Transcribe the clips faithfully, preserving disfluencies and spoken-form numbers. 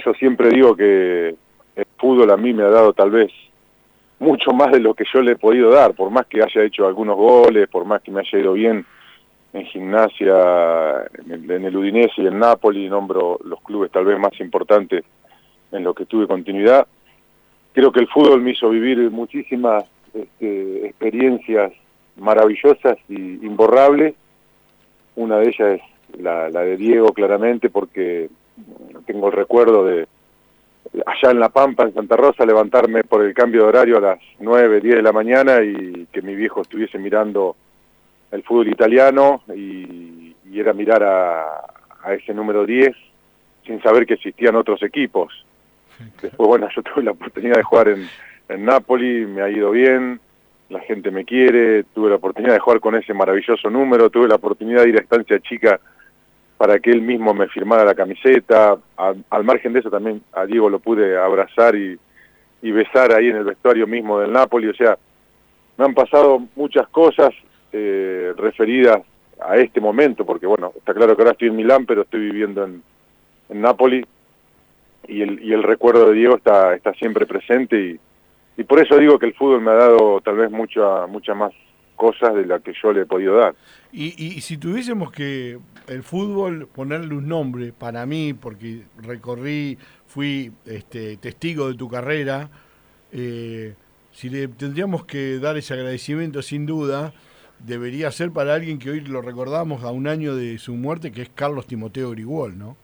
yo siempre digo que el fútbol a mí me ha dado tal vez mucho más de lo que yo le he podido dar, por más que haya hecho algunos goles, por más que me haya ido bien en Gimnasia, en el, en el Udinese y en Napoli, nombro los clubes tal vez más importantes en los que tuve continuidad. Creo que el fútbol me hizo vivir muchísimas este, experiencias maravillosas y imborrables. Una de ellas es la, la de Diego, claramente, porque tengo el recuerdo de allá en La Pampa, en Santa Rosa, levantarme por el cambio de horario a las nueve, diez de la mañana y que mi viejo estuviese mirando el fútbol italiano y, y era mirar a, a ese número diez sin saber que existían otros equipos. Después, bueno, yo tuve la oportunidad de jugar en, en Napoli, me ha ido bien, la gente me quiere, tuve la oportunidad de jugar con ese maravilloso número, tuve la oportunidad de ir a Estancia Chica para que él mismo me firmara la camiseta. A, al margen de eso también a Diego lo pude abrazar y, y besar ahí en el vestuario mismo del Napoli. O sea, me han pasado muchas cosas eh, referidas a este momento, porque bueno, está claro que ahora estoy en Milán, pero estoy viviendo en, en Napoli, y el, y el recuerdo de Diego está, está siempre presente, y, y por eso digo que el fútbol me ha dado tal vez mucha, mucha más cosas de las que yo le he podido dar. Y, y si tuviésemos que el fútbol ponerle un nombre para mí, porque recorrí, fui este, testigo de tu carrera, eh, si le tendríamos que dar ese agradecimiento, sin duda, debería ser para alguien que hoy lo recordamos a un año de su muerte, que es Carlos Timoteo Grigol, ¿no?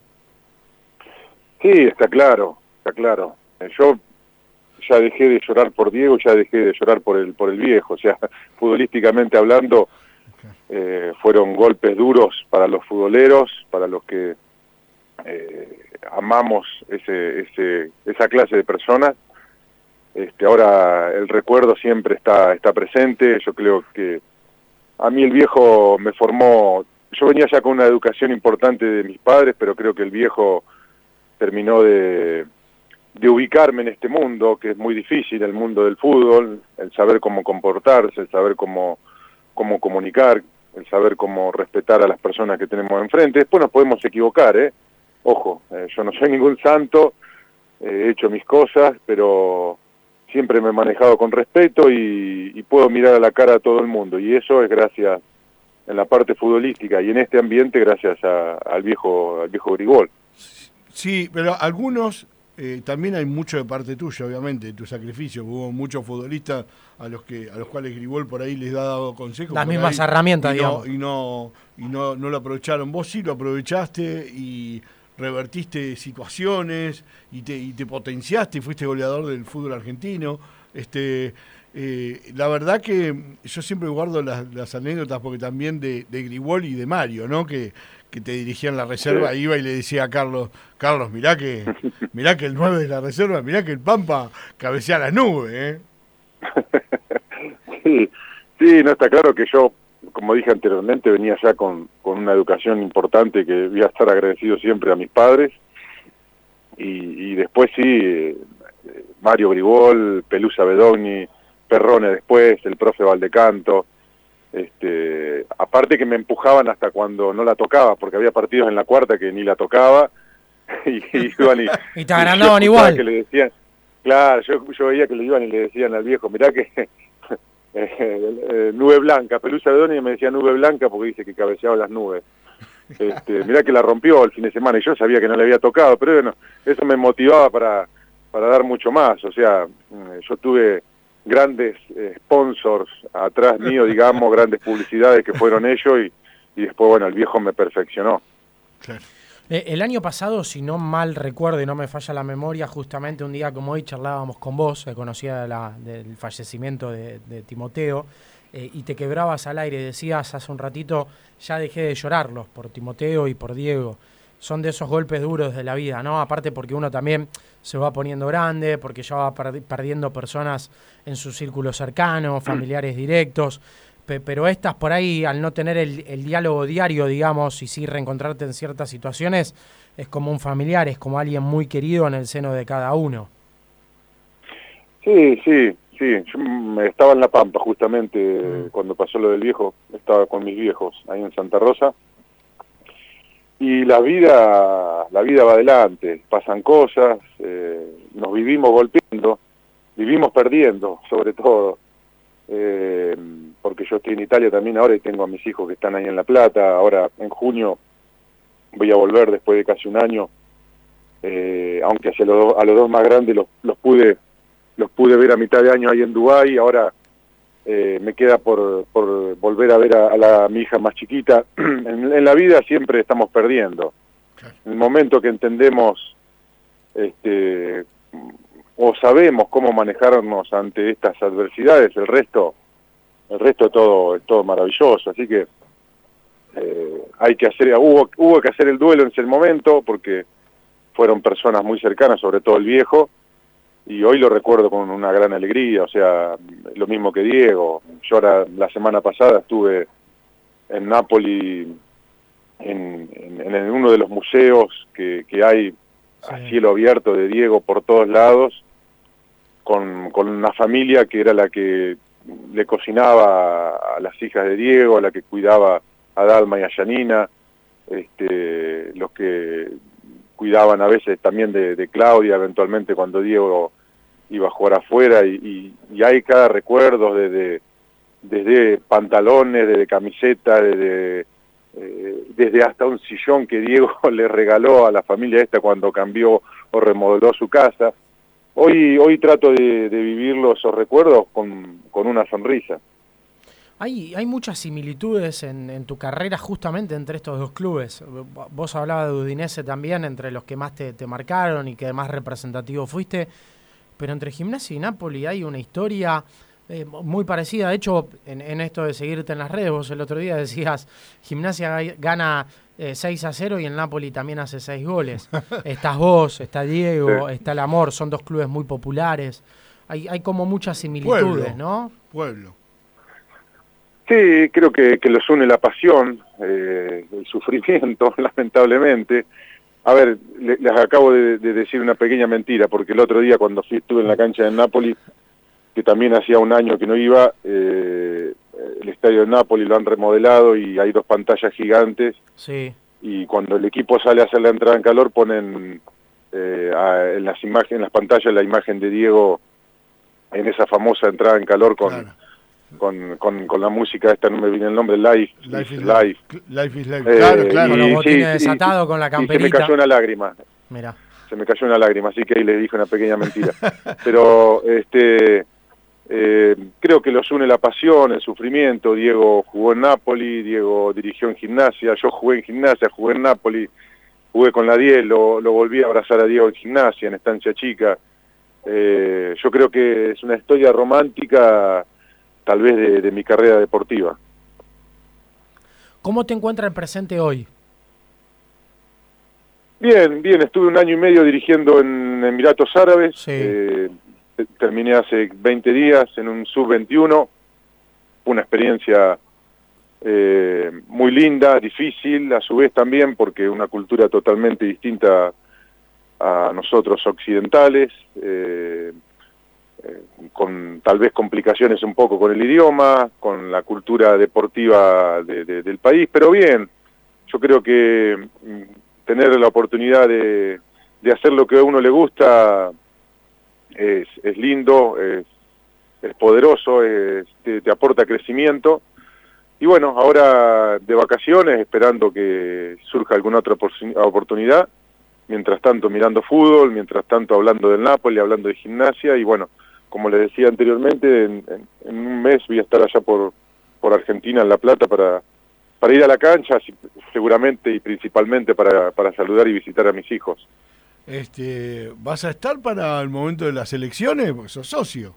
Sí, está claro, está claro. Yo ya dejé de llorar por Diego, ya dejé de llorar por el por el viejo. O sea, futbolísticamente hablando, eh, fueron golpes duros para los futboleros, para los que eh, amamos ese, ese, esa clase de personas. Este, ahora el recuerdo siempre está, está presente. Yo creo que a mí el viejo me formó. Yo venía ya con una educación importante de mis padres, pero creo que el viejo terminó de, de ubicarme en este mundo, que es muy difícil, el mundo del fútbol, el saber cómo comportarse, el saber cómo, cómo comunicar, el saber cómo respetar a las personas que tenemos enfrente. Después nos podemos equivocar, ¿eh? Ojo, eh, yo no soy ningún santo, eh, he hecho mis cosas, pero siempre me he manejado con respeto y, y puedo mirar a la cara a todo el mundo, y eso es gracias, en la parte futbolística y en este ambiente, gracias a, al viejo al viejo Grigol. Sí, pero algunos, eh, también hay mucho de parte tuya, obviamente, de tu sacrificio. Hubo muchos futbolistas a los que a los cuales Grigol por ahí les ha dado consejos. Las mismas herramientas, y digamos. No, y no, y no, no lo aprovecharon. Vos sí lo aprovechaste y revertiste situaciones y te, y te potenciaste y fuiste goleador del fútbol argentino. Este, eh, la verdad que yo siempre guardo las, las anécdotas, porque también de, de Grigol y de Mario, ¿no? Que que te dirigían la reserva, sí. Iba y le decía a Carlos, Carlos, mirá que mirá que el nueve de la reserva, mirá que el Pampa cabecea las nubes, ¿eh? Sí, sí, no, está claro que yo, como dije anteriormente, venía ya con, con una educación importante, que voy a estar agradecido siempre a mis padres, y, y después sí, eh, Mario Grigol, Pelusa Bedogni, Perrone después, el profe Valdecanto. Este, aparte que me empujaban hasta cuando no la tocaba, porque había partidos en la cuarta que ni la tocaba y, y iban y, y te agrandaban igual. Que le decían, claro, yo, yo veía que le iban y le decían al viejo, mirá que eh, eh, nube blanca, Pelusa de Doni me decía nube blanca porque dice que cabeceaba las nubes. Este, mirá que la rompió el fin de semana y yo sabía que no le había tocado, pero bueno, eso me motivaba para, para dar mucho más. O sea, yo tuve grandes eh, sponsors atrás mío, digamos, grandes publicidades que fueron ellos, y, y después, bueno, el viejo me perfeccionó. Claro. Eh, el año pasado, si no mal recuerdo y no me falla la memoria, justamente un día como hoy charlábamos con vos, eh, conocía de la, del fallecimiento de, de Timoteo, eh, y te quebrabas al aire, decías hace un ratito, ya dejé de llorarlos por Timoteo y por Diego. Son de esos golpes duros de la vida, ¿no? Aparte porque uno también se va poniendo grande, porque ya va perdi- perdiendo personas en su círculo cercano, familiares directos, Pe- pero estas por ahí, al no tener el, el diálogo diario, digamos, y sí reencontrarte en ciertas situaciones, es como un familiar, es como alguien muy querido en el seno de cada uno. Sí, sí, sí. Yo estaba en La Pampa justamente mm. cuando pasó lo del viejo, estaba con mis viejos ahí en Santa Rosa. y la vida, la vida va adelante, pasan cosas, eh, nos vivimos golpeando, vivimos perdiendo, sobre todo, eh, porque yo estoy en Italia también ahora y tengo a mis hijos que están ahí en La Plata. Ahora en junio voy a volver después de casi un año, eh, aunque hacia los, a los dos más grandes los, los pude los pude ver a mitad de año ahí en Dubái. Ahora eh, me queda por, por volver a ver a, a, la, a mi hija más chiquita. en, en la vida siempre estamos perdiendo. En el momento que entendemos este o sabemos cómo manejarnos ante estas adversidades, el resto el resto es todo es todo maravilloso. Así que eh, hay que hacer hubo hubo que hacer el duelo en ese momento, porque fueron personas muy cercanas, sobre todo el viejo, y hoy lo recuerdo con una gran alegría. O sea, lo mismo que Diego. Yo ahora la semana pasada estuve en Nápoli, en, en, en uno de los museos que, que hay sí. a cielo abierto de Diego por todos lados, con, con una familia que era la que le cocinaba a las hijas de Diego, a la que cuidaba a Dalma y a Janina, este, los que cuidaban a veces también de, de Claudia, eventualmente cuando Diego iba a jugar afuera, y, y, y hay cada recuerdo desde, desde pantalones, desde camisetas, desde, eh, desde hasta un sillón que Diego le regaló a la familia esta cuando cambió o remodeló su casa. Hoy hoy trato de, de vivirlos esos recuerdos con, con una sonrisa. Hay, hay muchas similitudes en, en tu carrera justamente entre estos dos clubes. Vos hablabas de Udinese también, entre los que más te, te marcaron y que más representativo fuiste, pero entre Gimnasia y Napoli hay una historia eh, muy parecida. De hecho, en, en esto de seguirte en las redes, vos el otro día decías, Gimnasia gana eh, seis a cero y el Napoli también hace seis goles. Estás vos, está Diego, sí. está el Amor, son dos clubes muy populares. Hay, hay como muchas similitudes, Pueblo, ¿no? Pueblo. Sí, creo que, que los une la pasión, eh, el sufrimiento, lamentablemente. A ver, le, les acabo de, de decir una pequeña mentira, porque el otro día cuando fui, estuve en la cancha de Napoli, que también hacía un año que no iba, eh, el estadio de Napoli lo han remodelado y hay dos pantallas gigantes. Sí. Y cuando el equipo sale a hacer la entrada en calor ponen eh, a, en las imágenes, en las pantallas la imagen de Diego en esa famosa entrada en calor con... Claro. Con, con, con la música esta, no me viene el nombre, Life, Life is Life. Life is Life, Eh, claro, claro. Con los y, botines sí, desatados, y, con la camperita. Y se me cayó una lágrima. Mirá. Se me cayó una lágrima, así que ahí le dije una pequeña mentira. Pero este eh, creo que los une la pasión, el sufrimiento. Diego jugó en Napoli, Diego dirigió en Gimnasia, yo jugué en Gimnasia, jugué en Napoli, jugué con la diez, lo, lo volví a abrazar a Diego en Gimnasia, en Estancia Chica. Eh, yo creo que es una historia romántica, tal vez de, de mi carrera deportiva. ¿Cómo te encuentra el presente hoy? Bien, bien, estuve un año y medio dirigiendo en Emiratos Árabes, sí. eh, terminé hace veinte días en un sub veintiuno, fue una experiencia eh, muy linda, difícil, a su vez también, porque una cultura totalmente distinta a nosotros occidentales, eh, Eh, con tal vez complicaciones un poco con el idioma, con la cultura deportiva de, de, del país, pero bien, yo creo que mm, tener la oportunidad de, de hacer lo que a uno le gusta es, es lindo, es, es poderoso, es, te, te aporta crecimiento, y bueno, ahora de vacaciones, esperando que surja alguna otra oportunidad, mientras tanto mirando fútbol, mientras tanto hablando del Napoli, hablando de Gimnasia, y bueno, como les decía anteriormente, en, en, en un mes voy a estar allá por, por Argentina, en La Plata, para, para ir a la cancha, seguramente y principalmente para, para saludar y visitar a mis hijos. Este, ¿vas a estar para el momento de las elecciones? Porque sos socio.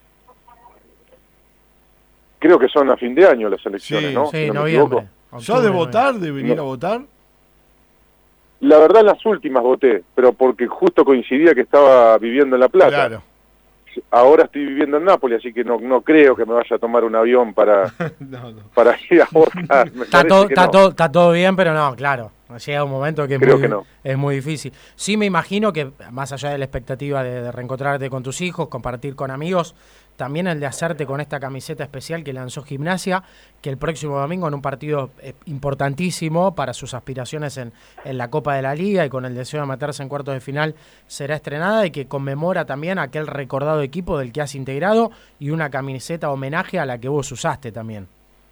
Creo que son a fin de año las elecciones, sí, ¿no? Sí, si no noviembre. ¿Sos de votar, de venir no. a votar? La verdad, las últimas voté, pero porque justo coincidía que estaba viviendo en La Plata. Claro. Ahora estoy viviendo en Nápoles, así que no no creo que me vaya a tomar un avión para, no, no. para ir a votar. Me está, todo, que está, no. todo, está todo bien, pero no, claro. Llega un momento que es, Creo muy, que no. es muy difícil. Sí me imagino que, más allá de la expectativa de, de reencontrarte con tus hijos, compartir con amigos, también el de hacerte con esta camiseta especial que lanzó Gimnasia, que el próximo domingo en un partido eh, importantísimo para sus aspiraciones en, en la Copa de la Liga y con el deseo de meterse en cuartos de final, será estrenada y que conmemora también aquel recordado equipo del que has integrado y una camiseta homenaje a la que vos usaste también.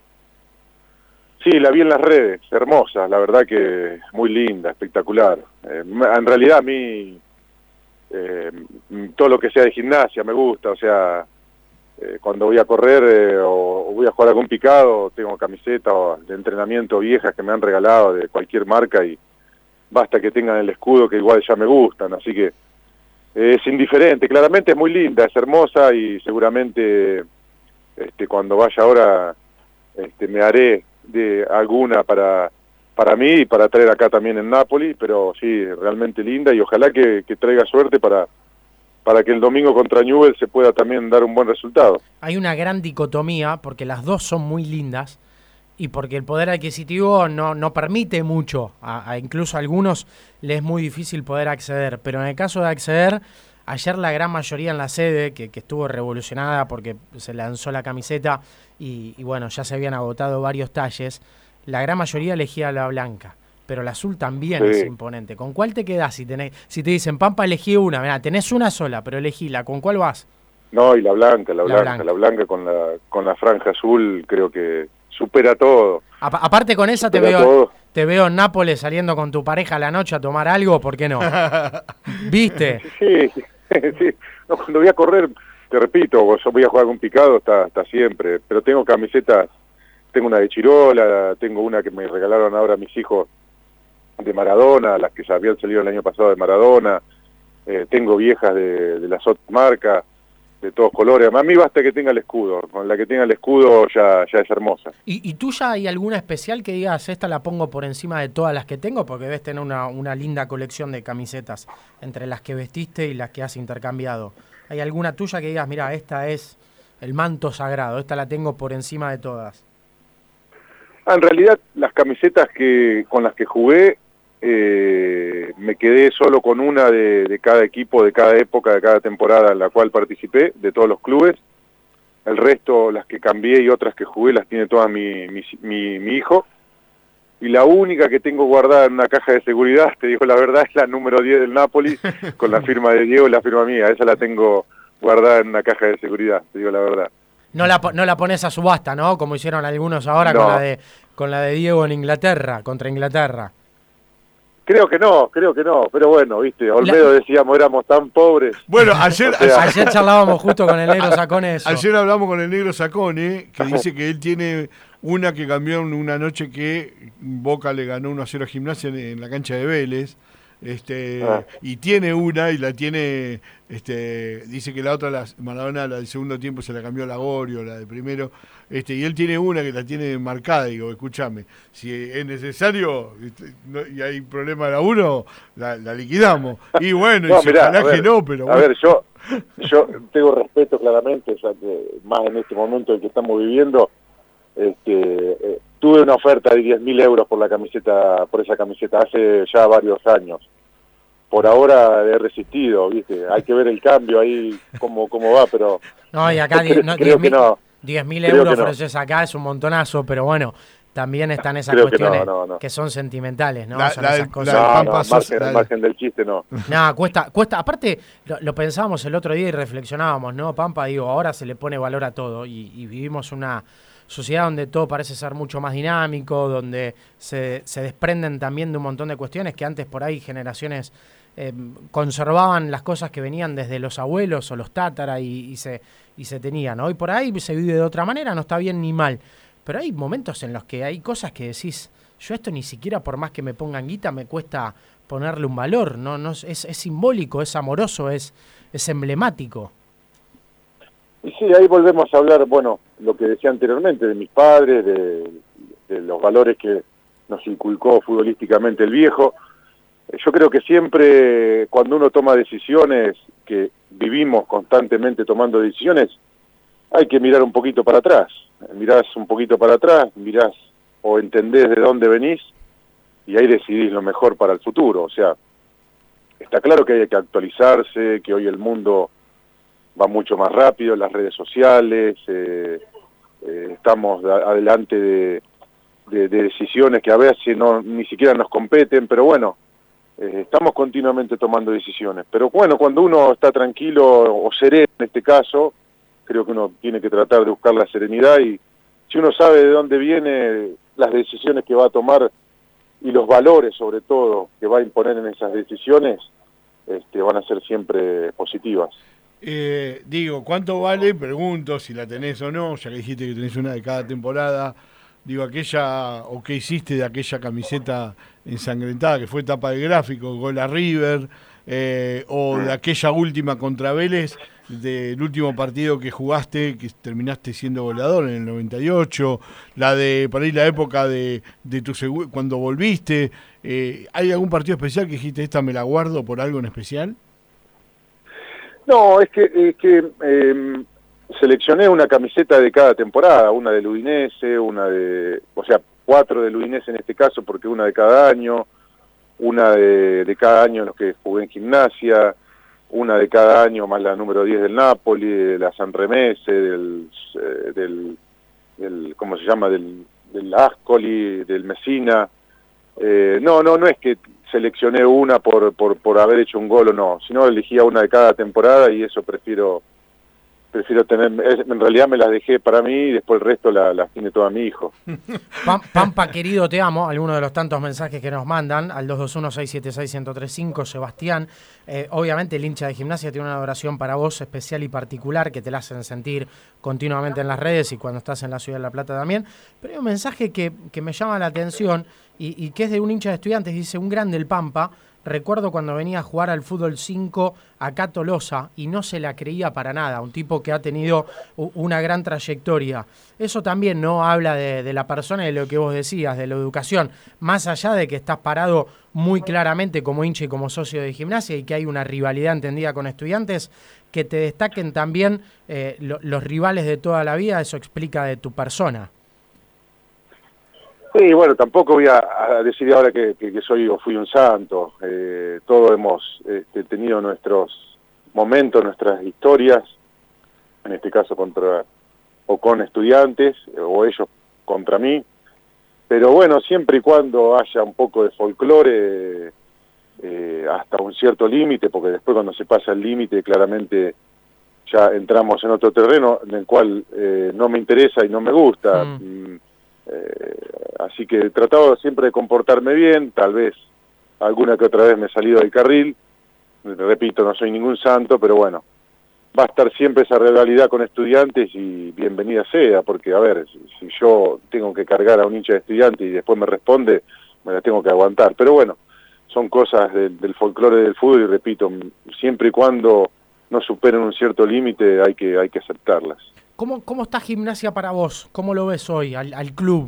Sí, la vi en las redes, hermosa, la verdad que muy linda, espectacular. Eh, en realidad a mí eh, todo lo que sea de Gimnasia me gusta, o sea, eh, cuando voy a correr eh, o, o voy a jugar algún picado, tengo camisetas de entrenamiento viejas que me han regalado de cualquier marca y basta que tengan el escudo que igual ya me gustan, así que eh, es indiferente. Claramente es muy linda, es hermosa y seguramente este, cuando vaya ahora este, me haré de alguna para para mí y para traer acá también en Nápoles, pero sí, realmente linda y ojalá que, que traiga suerte para, para que el domingo contra Newell's se pueda también dar un buen resultado. Hay una gran dicotomía porque las dos son muy lindas y porque el poder adquisitivo no, no permite mucho, a, a incluso a algunos les es muy difícil poder acceder, pero en el caso de acceder, ayer la gran mayoría en la sede, que, que estuvo revolucionada porque se lanzó la camiseta y, y bueno, ya se habían agotado varios talles, la gran mayoría elegía la blanca, pero la azul también sí. Es imponente. ¿Con cuál te quedás? Si, tenés, si te dicen, Pampa, elegí una, mirá, tenés una sola, pero elegíla, ¿con cuál vas? No, y la blanca, la, la blanca, blanca, la blanca con la, con la franja azul creo que supera todo. A, aparte con esa te veo, todo. te veo en Nápoles saliendo con tu pareja a la noche a tomar algo, ¿por qué no? ¿Viste? Sí, sí. No, cuando voy a correr, te repito, yo voy a jugar con picado, está, está siempre, pero tengo camisetas, tengo una de Chirola, tengo una que me regalaron ahora mis hijos de Maradona, las que ya habían salido el año pasado de Maradona, eh, tengo viejas de, de las otras marcas, de todos colores. A mí basta que tenga el escudo, con la que tenga el escudo ya, ya es hermosa. ¿Y, ¿Y tuya hay alguna especial que digas, esta la pongo por encima de todas las que tengo? Porque debes tener una, una linda colección de camisetas, entre las que vestiste y las que has intercambiado. ¿Hay alguna tuya que digas, mira, esta es el manto sagrado, esta la tengo por encima de todas? Ah, en realidad, las camisetas que con las que jugué, eh, me quedé solo con una de, de cada equipo, de cada época, de cada temporada en la cual participé, de todos los clubes. El resto, las que cambié y otras que jugué, las tiene todas mi, mi, mi, mi hijo. Y la única que tengo guardada en una caja de seguridad, te digo la verdad, es la número diez del Napoli, con la firma de Diego y la firma mía. Esa la tengo guardada en una caja de seguridad, te digo la verdad. No la, no la pones a subasta, ¿no? Como hicieron algunos ahora no. con la de con la de Diego en Inglaterra, contra Inglaterra. Creo que no, creo que no, pero bueno, viste, Olmedo la... decíamos, éramos tan pobres. Bueno, ayer, o sea... ayer charlábamos justo con el negro Sacone eso. Ayer hablamos con el negro Sacone, que dice que él tiene una que cambió una noche que Boca le ganó uno a cero a Gimnasia en, en la cancha de Vélez. Este, ah. Y tiene una y la tiene, este, dice que la otra, la, Maradona, la del segundo tiempo se la cambió a la Gorio, la de primero, este, y él tiene una que la tiene marcada. Digo, escúchame, si es necesario este, no, y hay problema de la uno, la, la liquidamos. Y bueno, no, y mirá, ojalá ver, que no, pero a bueno. ver, yo, yo tengo respeto claramente, ya que más en este momento en que estamos viviendo, este, eh, tuve una oferta de diez mil euros por la camiseta, por esa camiseta hace ya varios años. Por ahora he resistido, ¿viste? Hay que ver el cambio ahí, cómo, cómo va, pero... No, y acá creo, no, creo que no. diez mil euros ofreces no. Acá es un montonazo, pero bueno, también están esas creo cuestiones que, no, no, no. que son sentimentales, ¿no? La, son la, esas cosas. No, no, margen, al margen del chiste, no. No, cuesta, cuesta. Aparte, lo, lo pensábamos el otro día y reflexionábamos, ¿no? Pampa, digo, ahora se le pone valor a todo y, y vivimos una sociedad donde todo parece ser mucho más dinámico, donde se, se desprenden también de un montón de cuestiones que antes por ahí generaciones eh, conservaban las cosas que venían desde los abuelos o los tátara y, y, se, y se tenían. Hoy por ahí se vive de otra manera, no está bien ni mal, pero hay momentos en los que hay cosas que decís, yo esto ni siquiera por más que me pongan guita me cuesta ponerle un valor, no, no es, es simbólico, es amoroso, es, es emblemático. Y sí, ahí volvemos a hablar, bueno, lo que decía anteriormente, de mis padres, de, de los valores que nos inculcó futbolísticamente el viejo. Yo creo que siempre cuando uno toma decisiones, que vivimos constantemente tomando decisiones, hay que mirar un poquito para atrás. Mirás un poquito para atrás, mirás o entendés de dónde venís y ahí decidís lo mejor para el futuro. O sea, está claro que hay que actualizarse, que hoy el mundo va mucho más rápido en las redes sociales, eh, eh, estamos adelante de, de, de decisiones que a veces no ni siquiera nos competen, pero bueno, eh, estamos continuamente tomando decisiones. Pero bueno, cuando uno está tranquilo o sereno en este caso, creo que uno tiene que tratar de buscar la serenidad, y si uno sabe de dónde vienen las decisiones que va a tomar y los valores sobre todo que va a imponer en esas decisiones, este, van a ser siempre positivas. Eh, digo, ¿cuánto vale? Pregunto si la tenés o no, ya que dijiste que tenés una de cada temporada. Digo, aquella, o qué hiciste de aquella camiseta ensangrentada que fue tapa de gráfico, gol a River, eh, o de aquella última contra Vélez, del último partido que jugaste, que terminaste siendo goleador en el noventa y ocho, la de, por ahí la época de, de tu segu- cuando volviste. Eh, ¿hay algún partido especial que dijiste, esta me la guardo por algo en especial? No, es que, es que eh, seleccioné una camiseta de cada temporada, una del Udinese, una de, o sea, cuatro del Udinese en este caso, porque una de cada año, una de, de cada año en los que jugué en Gimnasia, una de cada año más la número diez del Napoli, de la San Remese, del, eh, del, del, ¿cómo se llama?, del, del Ascoli, del Messina. Eh, no, no, no es que seleccioné una por, por, por haber hecho un gol o no, sino elegía una de cada temporada, y eso prefiero prefiero tener, en realidad me las dejé para mí y después el resto las la tiene todo mi hijo. Pampa, querido, te amo, alguno de los tantos mensajes que nos mandan al dos dos uno, seis siete seis, uno cero tres cinco, Sebastián. Eh, obviamente el hincha de Gimnasia tiene una adoración para vos especial y particular que te la hacen sentir continuamente en las redes y cuando estás en la Ciudad de La Plata también, pero hay un mensaje que, que me llama la atención y, y que es de un hincha de Estudiantes, dice: un grande el Pampa. Recuerdo cuando venía a jugar al fútbol cinco acá a Tolosa y no se la creía para nada, un tipo que ha tenido una gran trayectoria. Eso también no habla de, de la persona y de lo que vos decías, de la educación, más allá de que estás parado muy claramente como hincha y como socio de Gimnasia y que hay una rivalidad entendida con Estudiantes, que te destaquen también eh, lo, los rivales de toda la vida, eso explica de tu persona. Sí, bueno, tampoco voy a, a decir ahora que, que, que soy o fui un santo. Eh, todos hemos este, tenido nuestros momentos, nuestras historias, en este caso contra o con Estudiantes, o ellos contra mí. Pero bueno, siempre y cuando haya un poco de folclore, eh, hasta un cierto límite, porque después cuando se pasa el límite, claramente ya entramos en otro terreno en el cual eh, no me interesa y no me gusta. Mm. Eh, así que he tratado siempre de comportarme bien, tal vez alguna que otra vez me he salido del carril, repito, no soy ningún santo, pero bueno, va a estar siempre esa rivalidad con Estudiantes y bienvenida sea, porque a ver, si, si yo tengo que cargar a un hincha de Estudiantes y después me responde, me la tengo que aguantar, pero bueno, son cosas del, del folclore del fútbol y repito, siempre y cuando no superen un cierto límite hay que, hay que aceptarlas. ¿Cómo, ¿Cómo está Gimnasia para vos? ¿Cómo lo ves hoy, al, al club?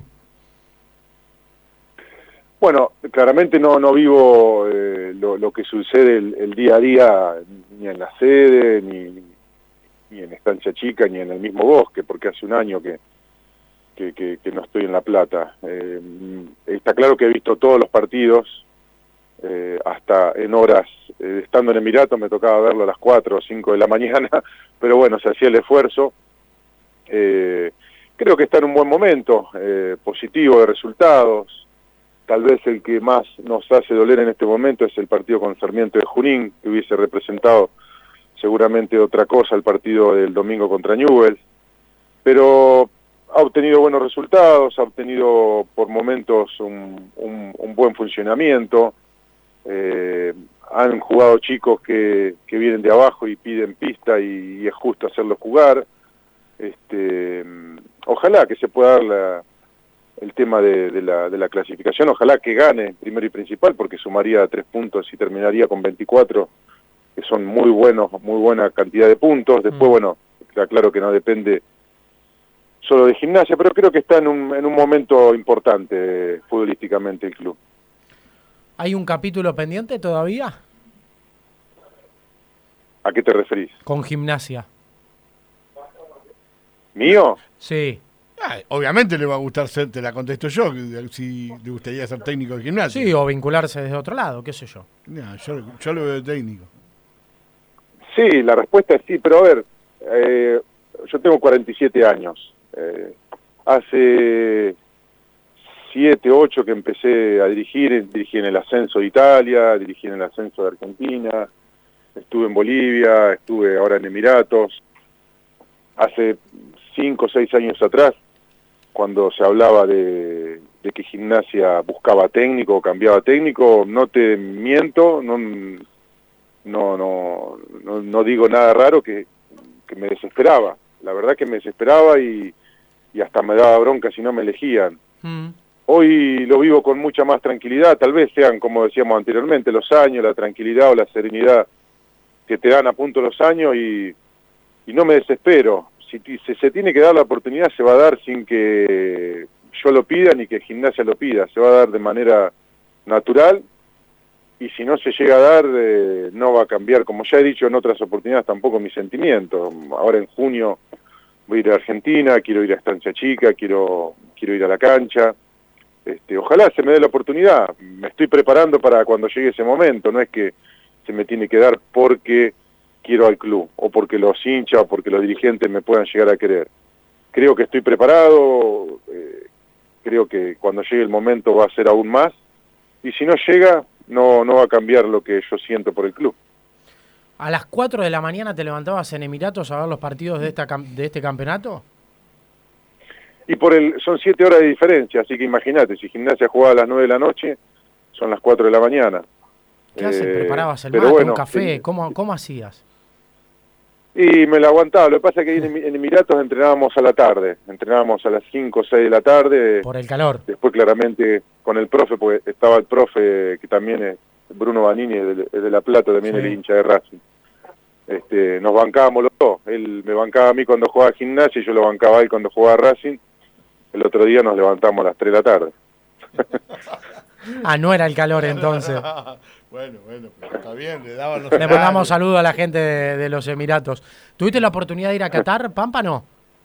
Bueno, claramente no no vivo eh, lo, lo que sucede el, el día a día, ni en la sede, ni, ni en Estancia Chica, ni en el mismo Bosque, porque hace un año que, que, que, que no estoy en La Plata. Eh, está claro que he visto todos los partidos, eh, hasta en horas, eh, estando en Emirato me tocaba verlo a las cuatro o cinco de la mañana, pero bueno, se hacía el esfuerzo. Eh, creo que está en un buen momento, eh, positivo de resultados. Tal vez el que más nos hace doler en este momento es el partido con Sarmiento de Junín, que hubiese representado seguramente otra cosa el partido del domingo contra Newell's, pero ha obtenido buenos resultados, ha obtenido por momentos un, un, un buen funcionamiento. Eh, han jugado chicos que, que vienen de abajo y piden pista y, y es justo hacerlos jugar. Este, ojalá que se pueda dar la, el tema de, de, la, de la clasificación, ojalá que gane primero y principal, porque sumaría tres puntos y terminaría con veinticuatro, que son muy buenos, muy buena cantidad de puntos. Después, bueno, está claro que no depende solo de Gimnasia, pero creo que está en un, en un momento importante eh, futbolísticamente el club. ¿Hay un capítulo pendiente todavía? ¿A qué te referís? Con Gimnasia. ¿Mío? Sí. Ah, obviamente le va a gustar ser, te la contesto yo, si le gustaría ser técnico de gimnasio. Sí, o vincularse desde otro lado, qué sé yo. No, yo, yo lo veo de técnico. Sí, la respuesta es sí, pero a ver, eh, yo tengo cuarenta y siete años. Eh, hace siete, ocho que empecé a dirigir, dirigí en el ascenso de Italia, dirigí en el ascenso de Argentina, estuve en Bolivia, estuve ahora en Emiratos. Hace cinco o seis años atrás, cuando se hablaba de, de que Gimnasia buscaba técnico o cambiaba técnico, no te miento, no, no, no, no, no digo nada raro, que, que me desesperaba. La verdad que me desesperaba y, y hasta me daba bronca si no me elegían. Mm. Hoy lo vivo con mucha más tranquilidad, tal vez sean, como decíamos anteriormente, los años, la tranquilidad o la serenidad que te dan a punto los años y, y no me desespero. Si, si se tiene que dar la oportunidad, se va a dar sin que yo lo pida ni que Gimnasia lo pida, se va a dar de manera natural y si no se llega a dar, eh, no va a cambiar, como ya he dicho en otras oportunidades, tampoco mi sentimiento. Ahora en junio voy a ir a Argentina, quiero ir a Estancia Chica, quiero, quiero ir a la cancha. Este, ojalá se me dé la oportunidad, me estoy preparando para cuando llegue ese momento, no es que se me tiene que dar porque quiero al club, o porque los hinchas, o porque los dirigentes me puedan llegar a querer. Creo que estoy preparado, eh, creo que cuando llegue el momento va a ser aún más, y si no llega, no, no va a cambiar lo que yo siento por el club. ¿A las cuatro de la mañana te levantabas en Emiratos a ver los partidos de, esta, de este campeonato? Y por el son siete horas de diferencia, así que imagínate, si Gimnasia jugaba a las nueve de la noche, son las cuatro de la mañana. ¿Qué haces? Eh, ¿Preparabas el mate, bueno, un café? Sí. ¿Cómo, ¿Cómo hacías? Y me la aguantaba, lo que pasa es que ahí en, en Emiratos entrenábamos a la tarde, entrenábamos a las cinco o seis de la tarde. Por el calor. Después claramente con el profe, porque estaba el profe que también es Bruno Vanini, es de, es de La Plata, también sí. El hincha de Racing. Este, nos bancábamos los dos, él me bancaba a mí cuando jugaba Gimnasia y yo lo bancaba a él cuando jugaba Racing. El otro día nos levantamos a las tres de la tarde. Ah, no era el calor entonces. Bueno, bueno, pero está bien, le daban los... Le mandamos saludos a la gente de, de los Emiratos. ¿Tuviste la oportunidad de ir a Qatar, Pampa, no?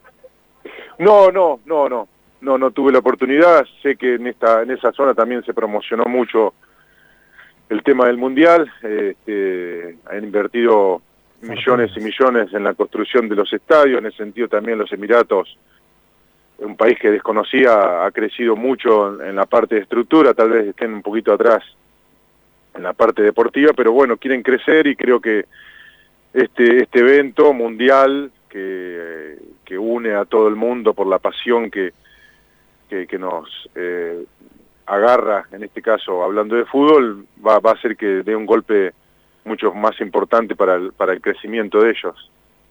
No, no, no, no, no, no tuve la oportunidad. Sé que en esta, en esa zona también se promocionó mucho el tema del Mundial. Este, han invertido millones y millones en la construcción de los estadios. En ese sentido también los Emiratos, un país que desconocía, ha crecido mucho en, en la parte de estructura, tal vez estén un poquito atrás en la parte deportiva, pero bueno, quieren crecer y creo que este este evento mundial que, que une a todo el mundo por la pasión que, que, que nos eh, agarra, en este caso hablando de fútbol, va, va a hacer que dé un golpe mucho más importante para el, para el crecimiento de ellos.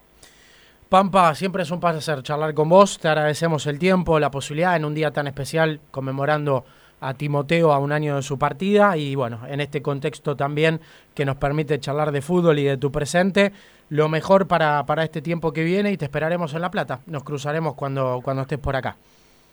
Pampa, siempre es un placer charlar con vos, te agradecemos el tiempo, la posibilidad en un día tan especial conmemorando a Timoteo a un año de su partida y bueno, en este contexto también que nos permite charlar de fútbol y de tu presente, lo mejor para, para este tiempo que viene y te esperaremos en La Plata, nos cruzaremos cuando, cuando estés por acá.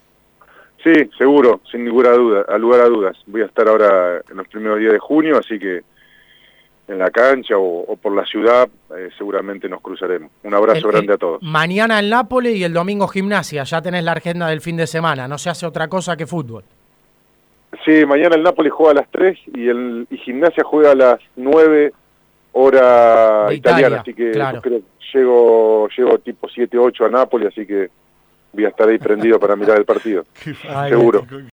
Sí, seguro, sin ninguna duda, a lugar a dudas, voy a estar ahora en los primeros días de junio, así que en la cancha o, o por la ciudad eh, seguramente nos cruzaremos. Un abrazo el, grande el, a todos. Mañana el Nápoles y el domingo Gimnasia, ya tenés la agenda del fin de semana, no se hace otra cosa que fútbol. Sí, mañana el Nápoles juega a las tres y el y Gimnasia juega a las nueve hora italiana, así que claro. creo, llego, llego tipo siete, ocho a Nápoles, así que voy a estar ahí prendido para mirar el partido. Ay, seguro.